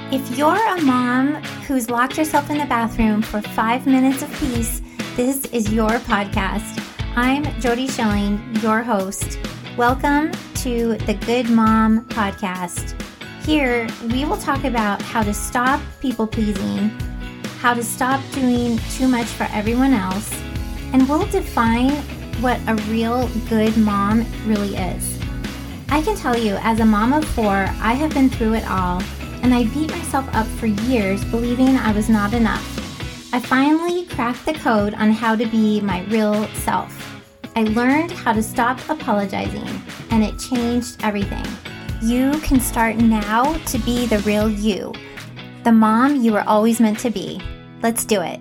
If you're a mom who's locked herself in the bathroom for 5 minutes of peace, this is your podcast. I'm Jody Schilling, your host. Welcome to the Good Mom Podcast. Here, we will talk about how to stop people-pleasing, how to stop doing too much for everyone else, and we'll define what a real good mom really is. I can tell you, as a mom of 4, I have been through it all, and I beat myself up for years believing I was not enough. I finally cracked the code on how to be my real self. I learned how to stop apologizing, and it changed everything. You can start now to be the real you, the mom you were always meant to be. Let's do it.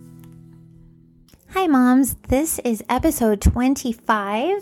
Hi, moms. This is episode 25,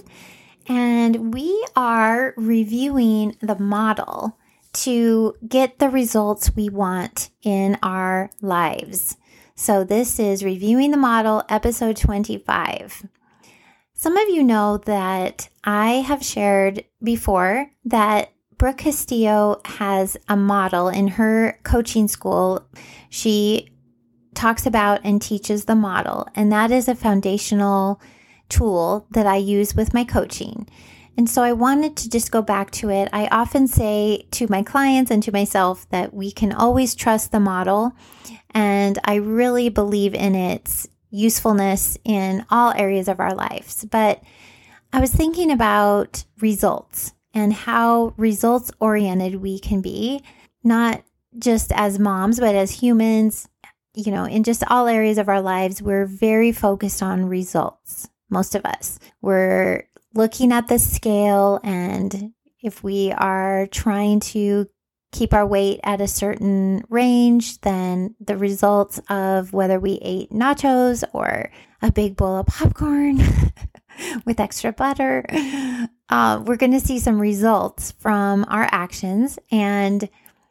and we are reviewing the model to get the results we want in our lives. So this is Reviewing the Model, episode 25. Some of you know that I have shared before that Brooke Castillo has a model in her coaching school. She talks about and teaches the model, and that is a foundational tool that I use with my coaching. And so I wanted to just go back to it. I often say to my clients and to myself that we can always trust the model, and I really believe in its usefulness in all areas of our lives. But I was thinking about results and how results-oriented we can be, not just as moms, but as humans. You know, in just all areas of our lives, we're very focused on results. Most of us. We're looking at the scale, and if we are trying to keep our weight at a certain range, then the results of whether we ate nachos or a big bowl of popcorn with extra butter, we're going to see some results from our actions. And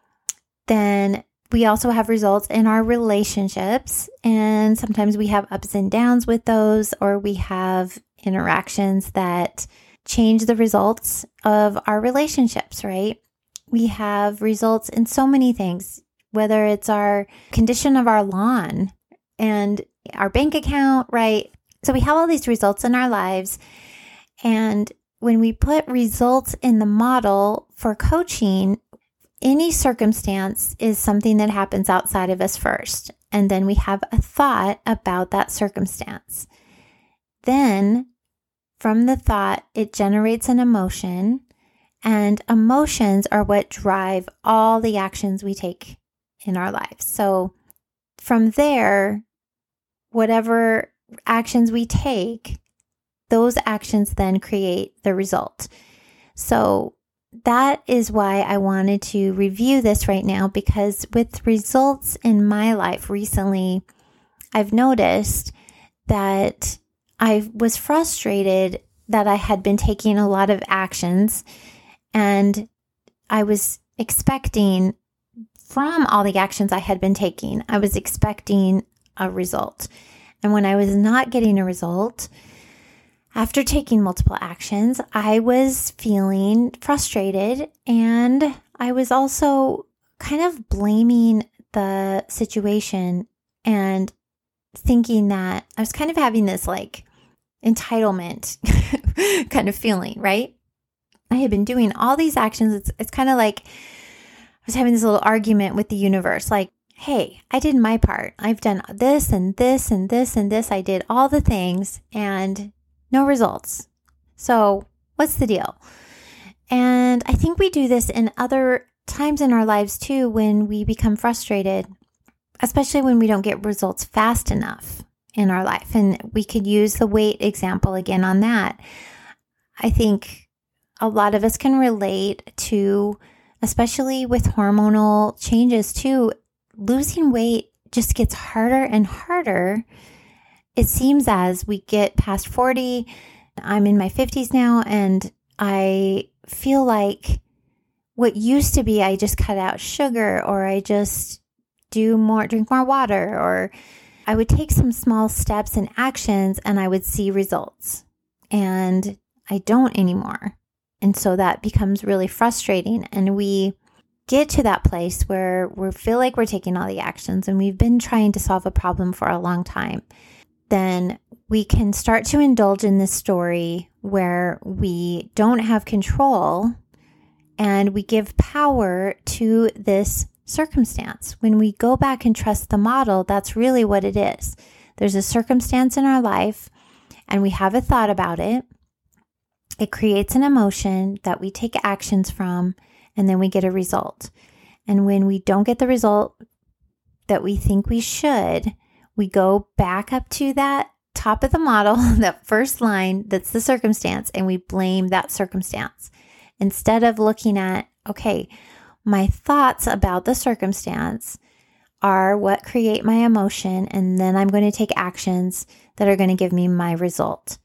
then we also have results in our relationships, and sometimes we have ups and downs with those, or we have interactions that change the results of our relationships, right? We have results in so many things, whether it's our condition of our lawn and our bank account, right? So we have all these results in our lives, and when we put results in the model for coaching, any circumstance is something that happens outside of us first, and then we have a thought about that circumstance. Then, from the thought, it generates an emotion, and emotions are what drive all the actions we take in our lives. So, from there, whatever actions we take, those actions then create the result. So, that is why I wanted to review this right now, because with results in my life recently, I've noticed that I was frustrated that I had been taking a lot of actions, and I was expecting from all the actions I had been taking, I was expecting a result. And when I was not getting a result, after taking multiple actions, I was feeling frustrated, and I was also kind of blaming the situation and thinking that I was kind of having this like entitlement kind of feeling, right? I had been doing all these actions. It's kind of like I was having this little argument with the universe, like, hey, I did my part. I've done this and this and this and this. I did all the things and no results. So what's the deal? And I think we do this in other times in our lives too, when we become frustrated, especially when we don't get results fast enough in our life. And we could use the weight example again on that. I think a lot of us can relate to, especially with hormonal changes too, losing weight just gets harder and harder. It seems as we get past 40, I'm in my 50s now, and I feel like what used to be I just cut out sugar, or I just drink more water, or I would take some small steps and actions and I would see results. And I don't anymore. And so that becomes really frustrating. And we get to that place where we feel like we're taking all the actions and we've been trying to solve a problem for a long time, then we can start to indulge in this story where we don't have control and we give power to this circumstance. When we go back and trust the model, that's really what it is. There's a circumstance in our life and we have a thought about it. It creates an emotion that we take actions from, and then we get a result. And when we don't get the result that we think we should, we go back up to that top of the model, that first line that's the circumstance, and we blame that circumstance. Instead of looking at, okay, my thoughts about the circumstance are what create my emotion, and then I'm going to take actions that are going to give me my result.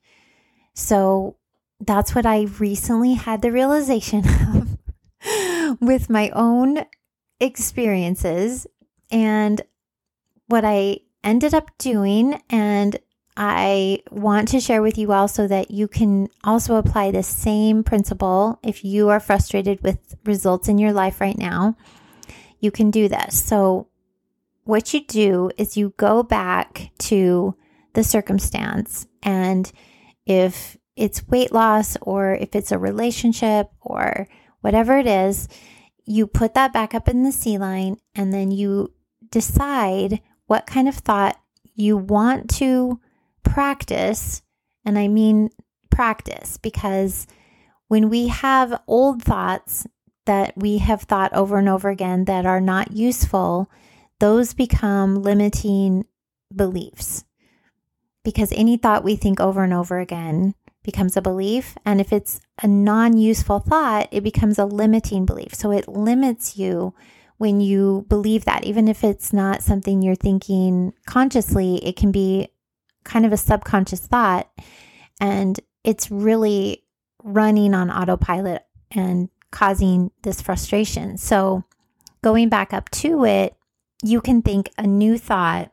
So that's what I recently had the realization of with my own experiences and what I ended up doing. And I want to share with you all so that you can also apply the same principle. If you are frustrated with results in your life right now, you can do this. So what you do is you go back to the circumstance, and if it's weight loss or if it's a relationship or whatever it is, you put that back up in the C line, and then you decide what kind of thought you want to practice. And I mean practice, because when we have old thoughts that we have thought over and over again that are not useful, those become limiting beliefs. Because any thought we think over and over again becomes a belief. And if it's a non-useful thought, it becomes a limiting belief. So it limits you when you believe that. Even if it's not something you're thinking consciously, it can be kind of a subconscious thought. And it's really running on autopilot and causing this frustration. So going back up to it, you can think a new thought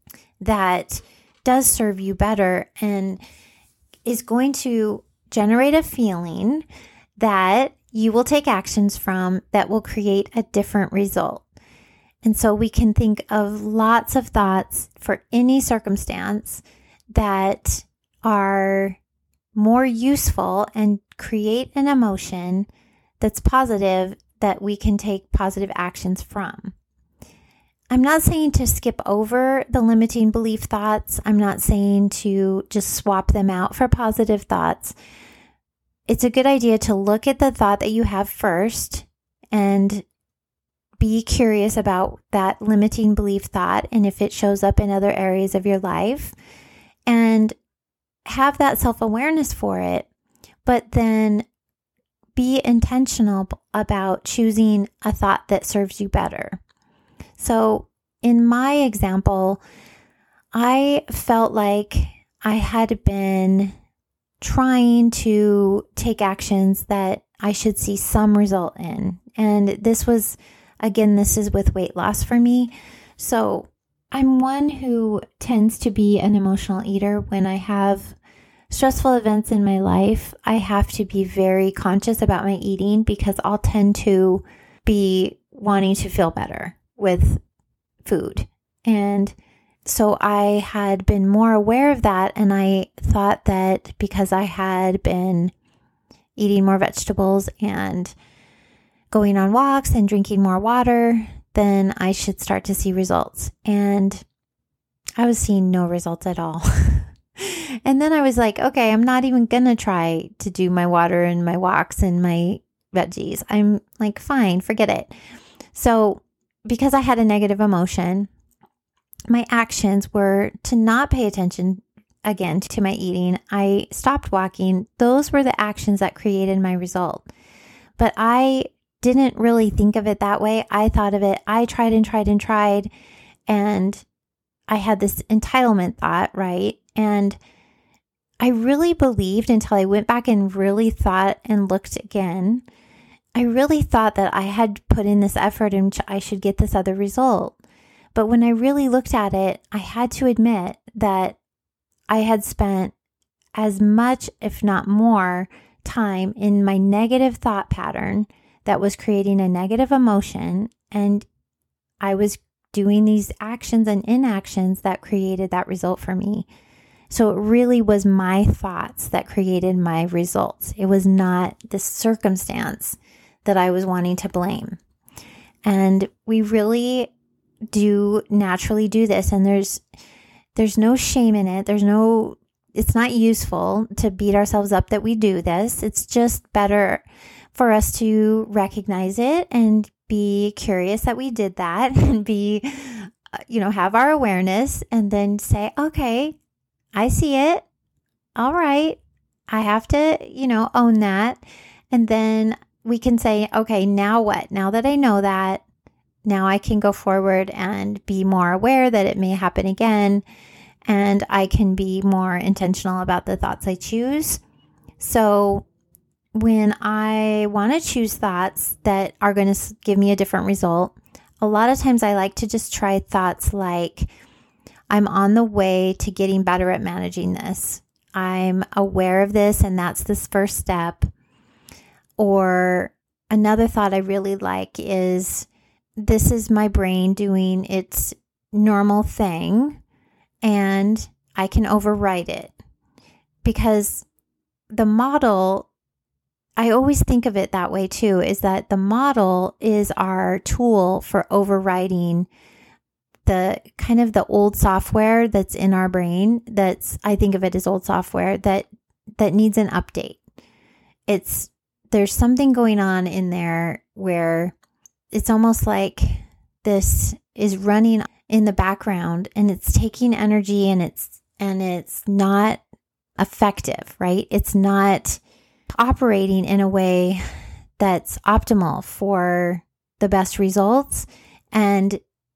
that does serve you better and is going to generate a feeling that you will take actions from that will create a different result. And so we can think of lots of thoughts for any circumstance that are more useful and create an emotion that's positive that we can take positive actions from. I'm not saying to skip over the limiting belief thoughts. I'm not saying to just swap them out for positive thoughts. It's a good idea to look at the thought that you have first and be curious about that limiting belief thought and if it shows up in other areas of your life, and have that self-awareness for it, but then be intentional about choosing a thought that serves you better. So in my example, I felt like I had been trying to take actions that I should see some result in. And this was, again, this is with weight loss for me. So I'm one who tends to be an emotional eater. When I have stressful events in my life, I have to be very conscious about my eating because I'll tend to be wanting to feel better with food. And so I had been more aware of that, and I thought that because I had been eating more vegetables and going on walks and drinking more water, then I should start to see results. And I was seeing no results at all. And then I was like, okay, I'm not even going to try to do my water and my walks and my veggies. I'm like, fine, forget it. So because I had a negative emotion, my actions were to not pay attention again to my eating. I stopped walking. Those were the actions that created my result. But I didn't really think of it that way. I thought of it, I tried and tried and tried. And I had this entitlement thought, right? And I really believed until I went back and really thought and looked again. I really thought that I had put in this effort and I should get this other result. But when I really looked at it, I had to admit that I had spent as much, if not more, time in my negative thought pattern that was creating a negative emotion, and I was doing these actions and inactions that created that result for me. So it really was my thoughts that created my results. It was not the circumstance that I was wanting to blame. And we really do naturally do this, and there's no shame in it. It's not useful to beat ourselves up that we do this. It's just better for us to recognize it and be curious that we did that and have our awareness, and then say, okay, I see it. All right. I have to, own that. And then we can say, okay, now what? Now that I know that, now I can go forward and be more aware that it may happen again. And I can be more intentional about the thoughts I choose. So when I want to choose thoughts that are going to give me a different result, a lot of times I like to just try thoughts like, I'm on the way to getting better at managing this. I'm aware of this, and that's this first step. Or another thought I really like is, this is my brain doing its normal thing, and I can override it. Because the model, I always think of it that way too, is that the model is our tool for overriding the kind of the old software that's in our brain. I think of it as old software that needs an update. There's something going on in there where it's almost like this is running in the background, and it's taking energy, and it's not effective, right? It's not operating in a way that's optimal for the best results. And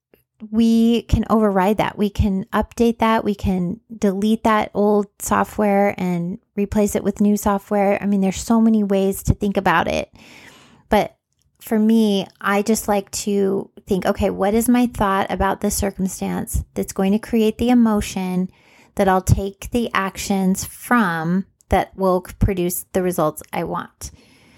we can override that. We can update that. We can delete that old software and replace it with new software. I mean, there's so many ways to think about it. But for me, I just like to think, okay, what is my thought about this circumstance that's going to create the emotion that I'll take the actions from that will produce the results I want?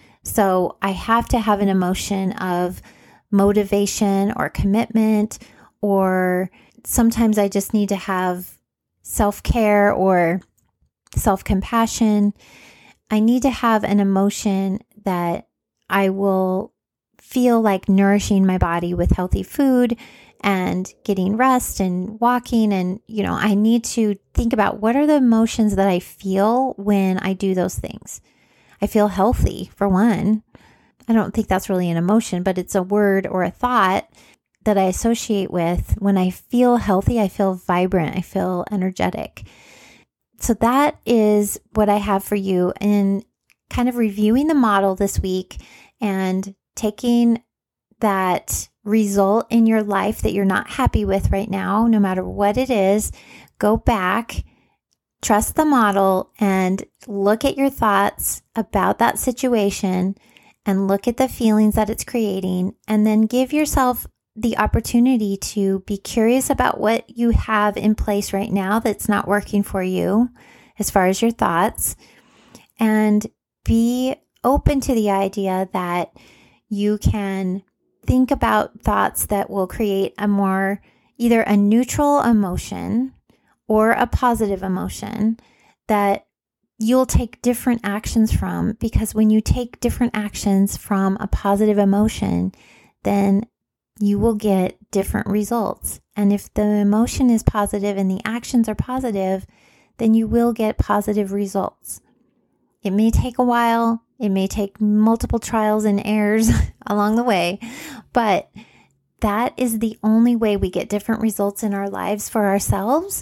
So I have to have an emotion of motivation or commitment, or sometimes I just need to have self-care or self-compassion. I need to have an emotion that I will feel like nourishing my body with healthy food and getting rest and walking. And, I need to think about, what are the emotions that I feel when I do those things? I feel healthy, for one. I don't think that's really an emotion, but it's a word or a thought that I associate with when I feel healthy. I feel vibrant. I feel energetic. So that is what I have for you in kind of reviewing the model this week and taking that result in your life that you're not happy with right now, no matter what it is. Go back, trust the model, and look at your thoughts about that situation and look at the feelings that it's creating, and then give yourself the opportunity to be curious about what you have in place right now that's not working for you as far as your thoughts, and be open to the idea that you can think about thoughts that will create either a neutral emotion or a positive emotion that you'll take different actions from. Because when you take different actions from a positive emotion, then you will get different results. And if the emotion is positive and the actions are positive, then you will get positive results. It may take a while. It may take multiple trials and errors along the way, but that is the only way we get different results in our lives for ourselves.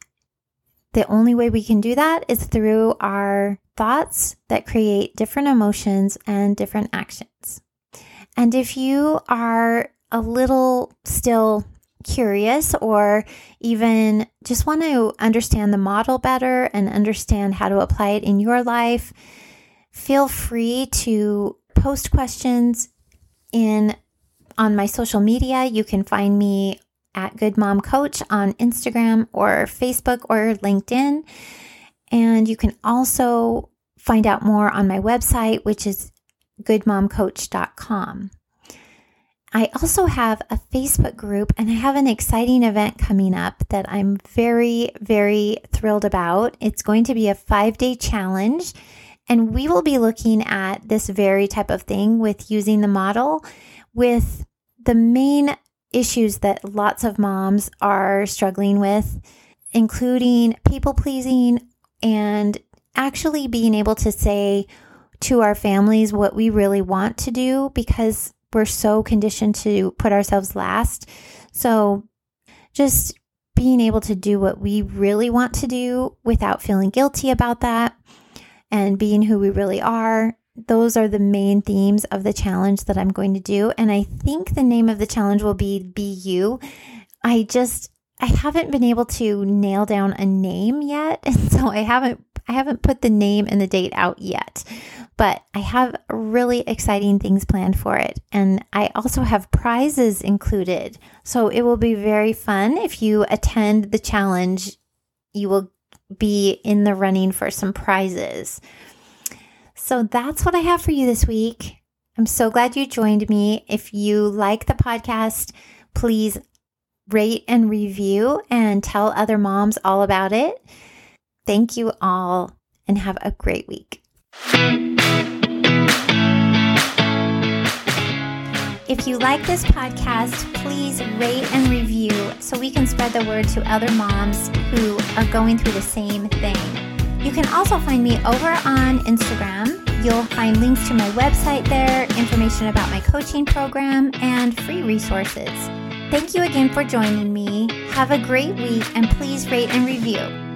The only way we can do that is through our thoughts that create different emotions and different actions. And if you are a little still curious, or even just want to understand the model better and understand how to apply it in your life, feel free to post questions on my social media. You can find me at Good Mom Coach on Instagram or Facebook or LinkedIn. And you can also find out more on my website, which is goodmomcoach.com. I also have a Facebook group, and I have an exciting event coming up that I'm very, very thrilled about. It's going to be a 5-day challenge, and we will be looking at this very type of thing with using the model with the main issues that lots of moms are struggling with, including people pleasing and actually being able to say to our families what we really want to do, because we're so conditioned to put ourselves last. So just being able to do what we really want to do without feeling guilty about that and being who we really are. Those are the main themes of the challenge that I'm going to do. And I think the name of the challenge will be You. I haven't been able to nail down a name yet. And so I haven't put the name and the date out yet, but I have really exciting things planned for it. And I also have prizes included. So it will be very fun. If you attend the challenge, you will be in the running for some prizes. So that's what I have for you this week. I'm so glad you joined me. If you like the podcast, please rate and review and tell other moms all about it. Thank you all and have a great week. If you like this podcast, please rate and review so we can spread the word to other moms who are going through the same thing. You can also find me over on Instagram. You'll find links to my website there, information about my coaching program, and free resources. Thank you again for joining me. Have a great week, and please rate and review.